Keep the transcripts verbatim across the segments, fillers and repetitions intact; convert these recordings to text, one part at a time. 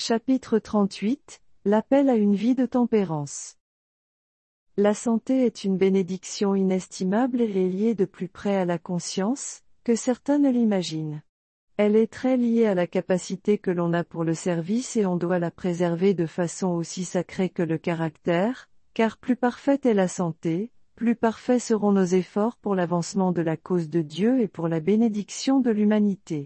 Chapitre trente-huit, l'appel à une vie de tempérance. La santé est une bénédiction inestimable et est liée de plus près à la conscience, que certains ne l'imaginent. Elle est très liée à la capacité que l'on a pour le service et on doit la préserver de façon aussi sacrée que le caractère, car plus parfaite est la santé, plus parfaits seront nos efforts pour l'avancement de la cause de Dieu et pour la bénédiction de l'humanité.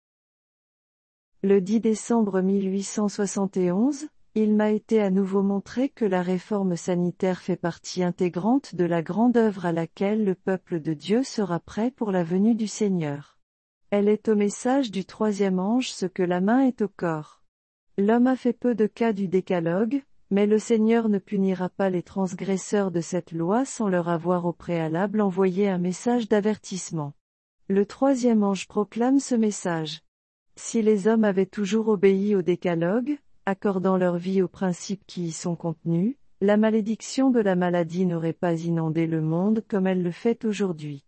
Le dix décembre mille huit cent soixante et onze, il m'a été à nouveau montré que la réforme sanitaire fait partie intégrante de la grande œuvre à laquelle le peuple de Dieu sera prêt pour la venue du Seigneur. Elle est au message du troisième ange ce que la main est au corps. L'homme a fait peu de cas du décalogue, mais le Seigneur ne punira pas les transgresseurs de cette loi sans leur avoir au préalable envoyé un message d'avertissement. Le troisième ange proclame ce message. Si les hommes avaient toujours obéi au décalogue, accordant leur vie aux principes qui y sont contenus, la malédiction de la maladie n'aurait pas inondé le monde comme elle le fait aujourd'hui.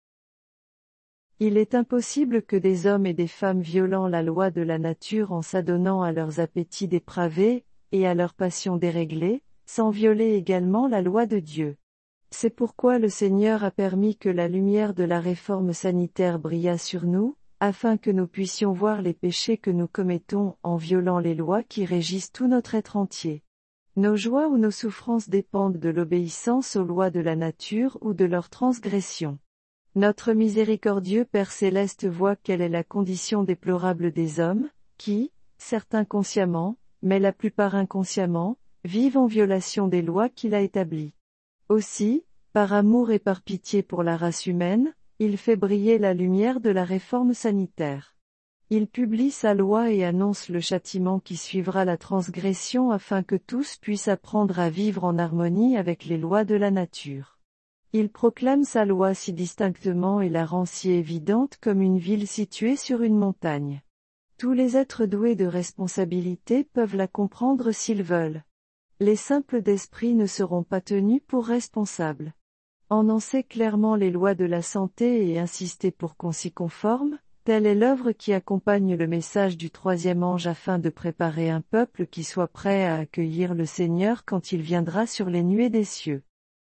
Il est impossible que des hommes et des femmes violant la loi de la nature en s'adonnant à leurs appétits dépravés, et à leurs passions déréglées, sans violer également la loi de Dieu. C'est pourquoi le Seigneur a permis que la lumière de la réforme sanitaire brillât sur nous, afin que nous puissions voir les péchés que nous commettons en violant les lois qui régissent tout notre être entier. Nos joies ou nos souffrances dépendent de l'obéissance aux lois de la nature ou de leur transgression. Notre miséricordieux Père Céleste voit quelle est la condition déplorable des hommes, qui, certains consciemment, mais la plupart inconsciemment, vivent en violation des lois qu'il a établies. Aussi, par amour et par pitié pour la race humaine, il fait briller la lumière de la réforme sanitaire. Il publie sa loi et annonce le châtiment qui suivra la transgression afin que tous puissent apprendre à vivre en harmonie avec les lois de la nature. Il proclame sa loi si distinctement et la rend si évidente comme une ville située sur une montagne. Tous les êtres doués de responsabilité peuvent la comprendre s'ils veulent. Les simples d'esprit ne seront pas tenus pour responsables. Annoncer clairement les lois de la santé et insister pour qu'on s'y conforme, telle est l'œuvre qui accompagne le message du troisième ange afin de préparer un peuple qui soit prêt à accueillir le Seigneur quand il viendra sur les nuées des cieux.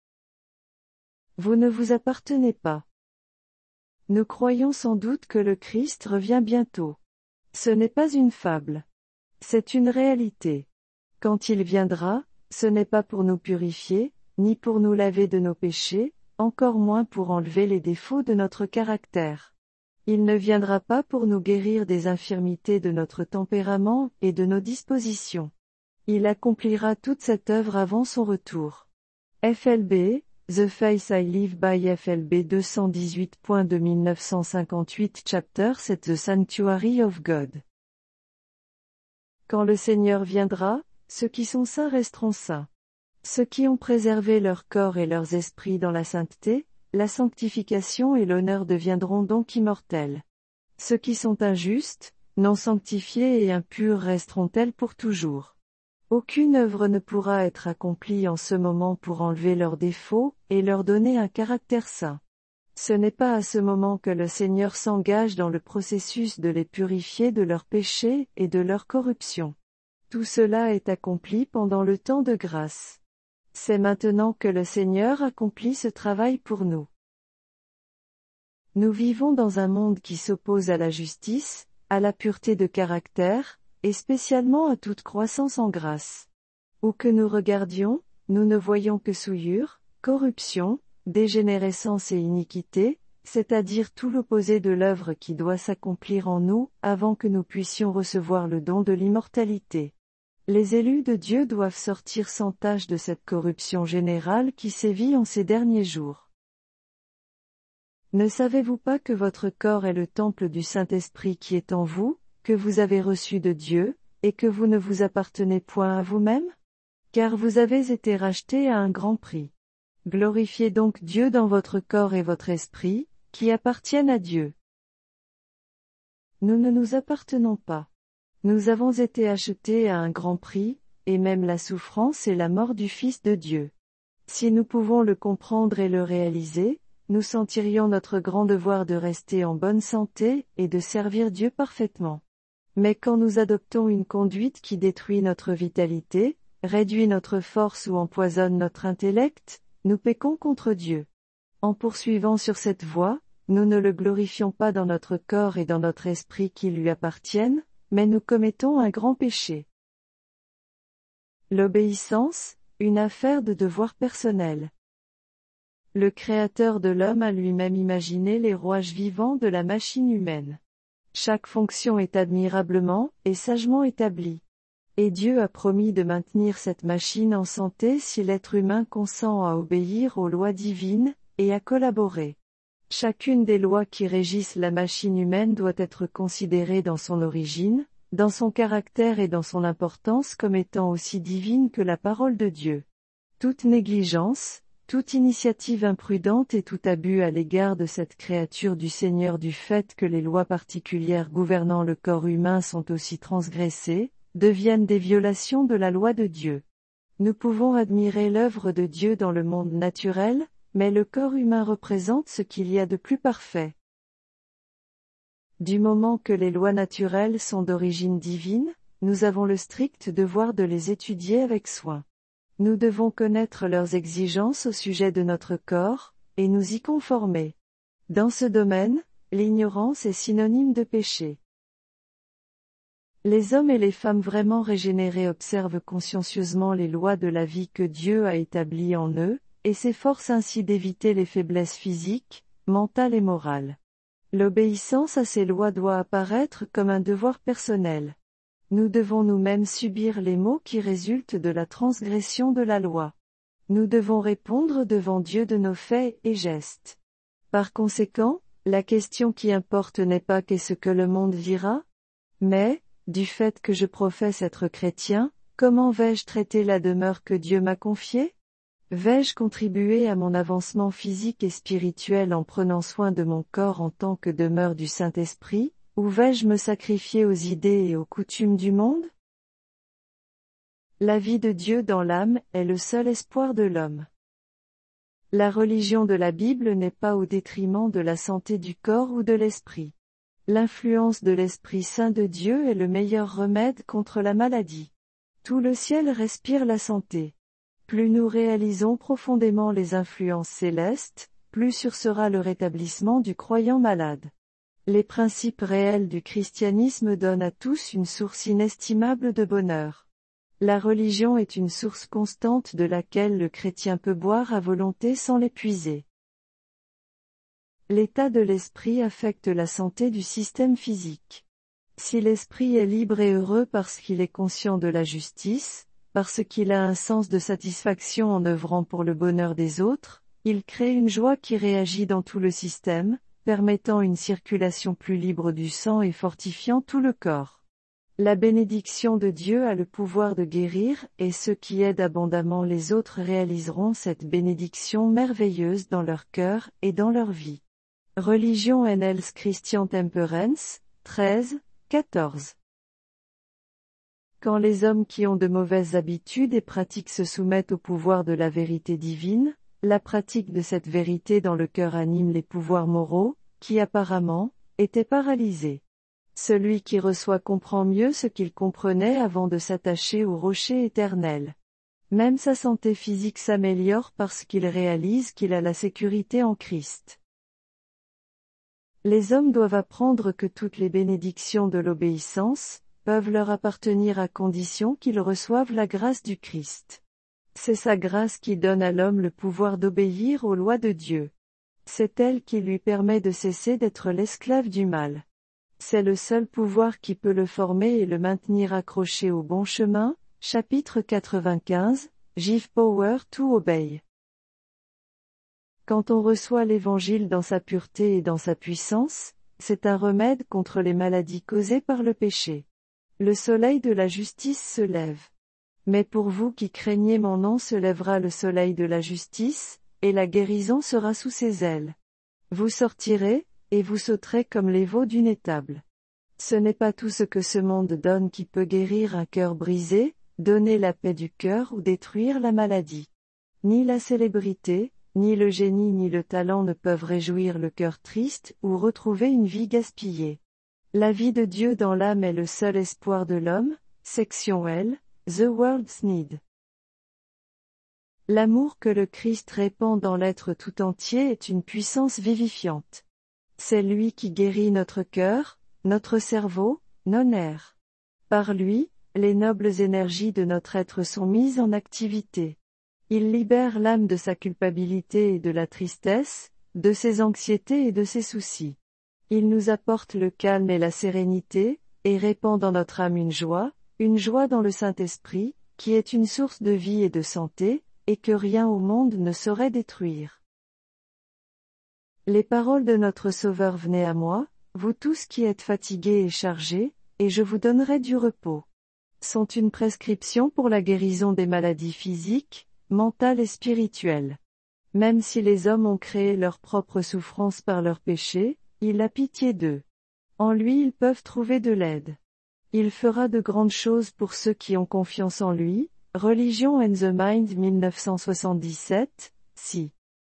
Vous ne vous appartenez pas. Nous croyons sans doute que le Christ revient bientôt. Ce n'est pas une fable. C'est une réalité. Quand il viendra, ce n'est pas pour nous purifier, ni pour nous laver de nos péchés, encore moins pour enlever les défauts de notre caractère. Il ne viendra pas pour nous guérir des infirmités de notre tempérament et de nos dispositions. Il accomplira toute cette œuvre avant son retour. F L B, The Face I Live by F L B deux cent dix-huit point deux mille neuf cent cinquante-huit Chapter sept The Sanctuary of God. Quand le Seigneur viendra, ceux qui sont saints resteront saints. Ceux qui ont préservé leur corps et leurs esprits dans la sainteté, la sanctification et l'honneur deviendront donc immortels. Ceux qui sont injustes, non sanctifiés et impurs resteront tels pour toujours. Aucune œuvre ne pourra être accomplie en ce moment pour enlever leurs défauts et leur donner un caractère saint. Ce n'est pas à ce moment que le Seigneur s'engage dans le processus de les purifier de leurs péchés et de leur corruption. Tout cela est accompli pendant le temps de grâce. C'est maintenant que le Seigneur accomplit ce travail pour nous. Nous vivons dans un monde qui s'oppose à la justice, à la pureté de caractère, et spécialement à toute croissance en grâce. Où que nous regardions, nous ne voyons que souillure, corruption, dégénérescence et iniquité, c'est-à-dire tout l'opposé de l'œuvre qui doit s'accomplir en nous, avant que nous puissions recevoir le don de l'immortalité. Les élus de Dieu doivent sortir sans tache de cette corruption générale qui sévit en ces derniers jours. Ne savez-vous pas que votre corps est le temple du Saint-Esprit qui est en vous, que vous avez reçu de Dieu, et que vous ne vous appartenez point à vous-même? Car vous avez été rachetés à un grand prix. Glorifiez donc Dieu dans votre corps et votre esprit, qui appartiennent à Dieu. Nous ne nous appartenons pas. Nous avons été achetés à un grand prix, et même la souffrance et la mort du Fils de Dieu. Si nous pouvons le comprendre et le réaliser, nous sentirions notre grand devoir de rester en bonne santé et de servir Dieu parfaitement. Mais quand nous adoptons une conduite qui détruit notre vitalité, réduit notre force ou empoisonne notre intellect, nous péchons contre Dieu. En poursuivant sur cette voie, nous ne le glorifions pas dans notre corps et dans notre esprit qui lui appartiennent, mais nous commettons un grand péché. L'obéissance, une affaire de devoir personnel. Le Créateur de l'homme a lui-même imaginé les rouages vivants de la machine humaine. Chaque fonction est admirablement et sagement établie. Et Dieu a promis de maintenir cette machine en santé si l'être humain consent à obéir aux lois divines, et à collaborer. Chacune des lois qui régissent la machine humaine doit être considérée dans son origine, dans son caractère et dans son importance comme étant aussi divine que la parole de Dieu. Toute négligence, toute initiative imprudente et tout abus à l'égard de cette créature du Seigneur du fait que les lois particulières gouvernant le corps humain sont aussi transgressées, deviennent des violations de la loi de Dieu. Nous pouvons admirer l'œuvre de Dieu dans le monde naturel, mais le corps humain représente ce qu'il y a de plus parfait. Du moment que les lois naturelles sont d'origine divine, nous avons le strict devoir de les étudier avec soin. Nous devons connaître leurs exigences au sujet de notre corps, et nous y conformer. Dans ce domaine, l'ignorance est synonyme de péché. Les hommes et les femmes vraiment régénérés observent consciencieusement les lois de la vie que Dieu a établies en eux, et s'efforcent ainsi d'éviter les faiblesses physiques, mentales et morales. L'obéissance à ces lois doit apparaître comme un devoir personnel. Nous devons nous-mêmes subir les maux qui résultent de la transgression de la loi. Nous devons répondre devant Dieu de nos faits et gestes. Par conséquent, la question qui importe n'est pas qu'est-ce que le monde dira, mais, du fait que je professe être chrétien, comment vais-je traiter la demeure que Dieu m'a confiée? Vais-je contribuer à mon avancement physique et spirituel en prenant soin de mon corps en tant que demeure du Saint-Esprit, ou vais-je me sacrifier aux idées et aux coutumes du monde? La vie de Dieu dans l'âme est le seul espoir de l'homme. La religion de la Bible n'est pas au détriment de la santé du corps ou de l'esprit. L'influence de l'Esprit Saint de Dieu est le meilleur remède contre la maladie. Tout le ciel respire la santé. Plus nous réalisons profondément les influences célestes, plus sûr sera le rétablissement du croyant malade. Les principes réels du christianisme donnent à tous une source inestimable de bonheur. La religion est une source constante de laquelle le chrétien peut boire à volonté sans l'épuiser. L'état de l'esprit affecte la santé du système physique. Si l'esprit est libre et heureux parce qu'il est conscient de la justice, parce qu'il a un sens de satisfaction en œuvrant pour le bonheur des autres, il crée une joie qui réagit dans tout le système, permettant une circulation plus libre du sang et fortifiant tout le corps. La bénédiction de Dieu a le pouvoir de guérir, et ceux qui aident abondamment les autres réaliseront cette bénédiction merveilleuse dans leur cœur et dans leur vie. Religion and Health Christian Temperance, treize, quatorze. Quand les hommes qui ont de mauvaises habitudes et pratiques se soumettent au pouvoir de la vérité divine, la pratique de cette vérité dans le cœur anime les pouvoirs moraux, qui apparemment, étaient paralysés. Celui qui reçoit comprend mieux ce qu'il comprenait avant de s'attacher au rocher éternel. Même sa santé physique s'améliore parce qu'il réalise qu'il a la sécurité en Christ. Les hommes doivent apprendre que toutes les bénédictions de l'obéissance peuvent leur appartenir à condition qu'ils reçoivent la grâce du Christ. C'est sa grâce qui donne à l'homme le pouvoir d'obéir aux lois de Dieu. C'est elle qui lui permet de cesser d'être l'esclave du mal. C'est le seul pouvoir qui peut le former et le maintenir accroché au bon chemin. Chapitre quatre-vingt-quinze, Give Power to Obey. Quand on reçoit l'Évangile dans sa pureté et dans sa puissance, c'est un remède contre les maladies causées par le péché. Le soleil de la justice se lève. Mais pour vous qui craignez mon nom se lèvera le soleil de la justice, et la guérison sera sous ses ailes. Vous sortirez, et vous sauterez comme les veaux d'une étable. Ce n'est pas tout ce que ce monde donne qui peut guérir un cœur brisé, donner la paix du cœur ou détruire la maladie. Ni la célébrité, ni le génie ni le talent ne peuvent réjouir le cœur triste ou retrouver une vie gaspillée. La vie de Dieu dans l'âme est le seul espoir de l'homme. Section L, The World's Need. L'amour que le Christ répand dans l'être tout entier est une puissance vivifiante. C'est lui qui guérit notre cœur, notre cerveau, nos nerfs. Par lui, les nobles énergies de notre être sont mises en activité. Il libère l'âme de sa culpabilité et de la tristesse, de ses anxiétés et de ses soucis. Il nous apporte le calme et la sérénité, et répand dans notre âme une joie, une joie dans le Saint-Esprit, qui est une source de vie et de santé, et que rien au monde ne saurait détruire. Les paroles de notre Sauveur venez à moi, vous tous qui êtes fatigués et chargés, et je vous donnerai du repos. Sont une prescription pour la guérison des maladies physiques, mentales et spirituelles. Même si les hommes ont créé leur propre souffrance par leurs péchés, il a pitié d'eux. En lui ils peuvent trouver de l'aide. Il fera de grandes choses pour ceux qui ont confiance en lui. Religion and the Mind mille neuf cent soixante-dix-sept, si.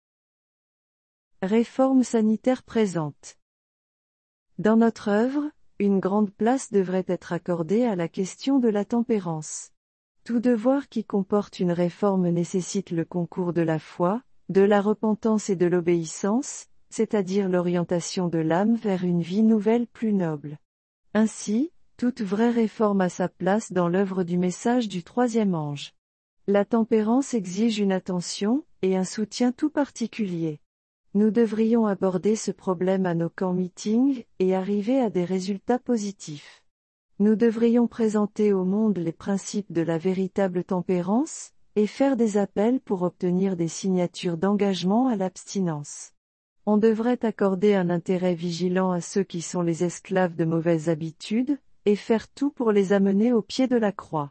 Réforme sanitaire présente. Dans notre œuvre, une grande place devrait être accordée à la question de la tempérance. Tout devoir qui comporte une réforme nécessite le concours de la foi, de la repentance et de l'obéissance, c'est-à-dire l'orientation de l'âme vers une vie nouvelle plus noble. Ainsi, toute vraie réforme a sa place dans l'œuvre du message du troisième ange. La tempérance exige une attention, et un soutien tout particulier. Nous devrions aborder ce problème à nos camps meetings, et arriver à des résultats positifs. Nous devrions présenter au monde les principes de la véritable tempérance, et faire des appels pour obtenir des signatures d'engagement à l'abstinence. On devrait accorder un intérêt vigilant à ceux qui sont les esclaves de mauvaises habitudes, et faire tout pour les amener au pied de la croix.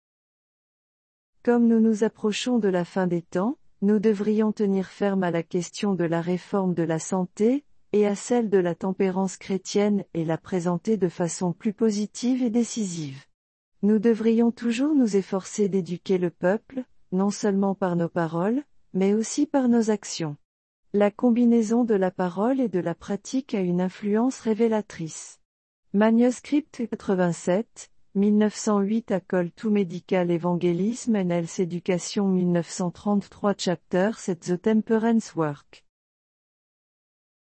Comme nous nous approchons de la fin des temps, nous devrions tenir ferme à la question de la réforme de la santé, et à celle de la tempérance chrétienne et la présenter de façon plus positive et décisive. Nous devrions toujours nous efforcer d'éduquer le peuple, non seulement par nos paroles, mais aussi par nos actions. La combinaison de la parole et de la pratique a une influence révélatrice. Manuscript quatre-vingt-sept, mille neuf cent huit à Call to Medical Evangelism and Health Education mille neuf cent trente-trois Chapter sept The Temperance Work.